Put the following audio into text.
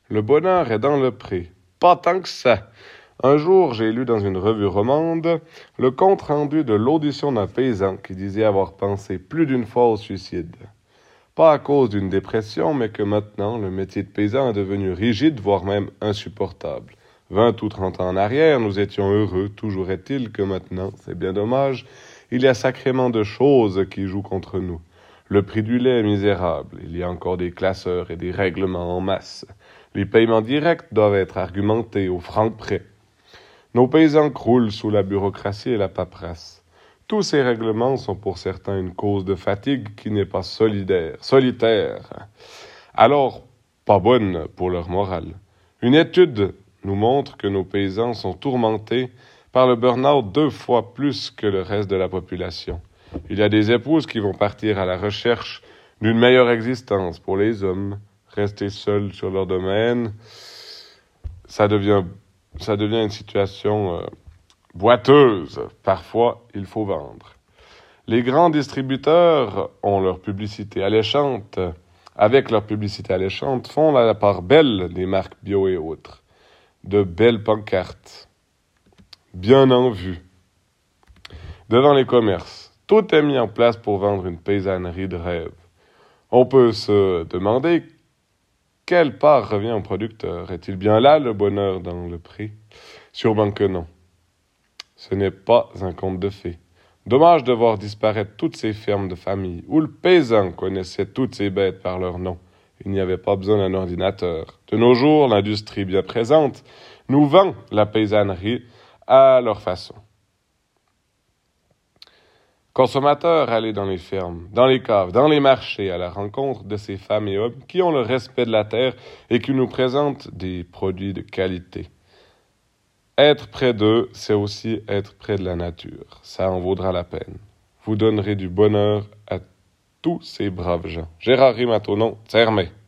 Le bonheur est dans le pré. Pas tant que ça. Un jour, j'ai lu dans une revue romande le compte-rendu de l'audition d'un paysan qui disait avoir pensé plus d'une fois au suicide. Pas à cause d'une dépression, mais que maintenant, le métier de paysan est devenu rigide, voire même insupportable. 20 ou 30 ans en arrière, nous étions heureux, toujours est-il que maintenant, c'est bien dommage, il y a sacrément de choses qui jouent contre nous. Le prix du lait est misérable, il y a encore des classeurs et des règlements en masse. Les paiements directs doivent être argumentés au franc près. Nos paysans croulent sous la bureaucratie et la paperasse. Tous ces règlements sont pour certains une cause de fatigue qui n'est pas solitaire. Alors, pas bonne pour leur morale. Une étude nous montre que nos paysans sont tourmentés par le burn-out 2 fois plus que le reste de la population. Il y a des épouses qui vont partir à la recherche d'une meilleure existence pour les hommes, rester seuls sur leur domaine. Ça devient une situation boiteuse. Parfois, il faut vendre. Les grands distributeurs ont leur publicité alléchante. Avec leur publicité alléchante, font la part belle des marques bio et autres. De belles pancartes, bien en vue, devant les commerces. Tout est mis en place pour vendre une paysannerie de rêve. On peut se demander quelle part revient au producteur. Est-il bien là le bonheur dans le prix? Sûrement que non. Ce n'est pas un conte de fées. Dommage de voir disparaître toutes ces fermes de famille où le paysan connaissait toutes ces bêtes par leur nom. Il n'y avait pas besoin d'un ordinateur. De nos jours, l'industrie bien présente nous vend la paysannerie à leur façon. Consommateurs, allez dans les fermes, dans les caves, dans les marchés, à la rencontre de ces femmes et hommes qui ont le respect de la terre et qui nous présentent des produits de qualité. Être près d'eux, c'est aussi être près de la nature. Ça en vaudra la peine. Vous donnerez du bonheur à tous ces braves gens. Gérard Rimatonon, Tsermé.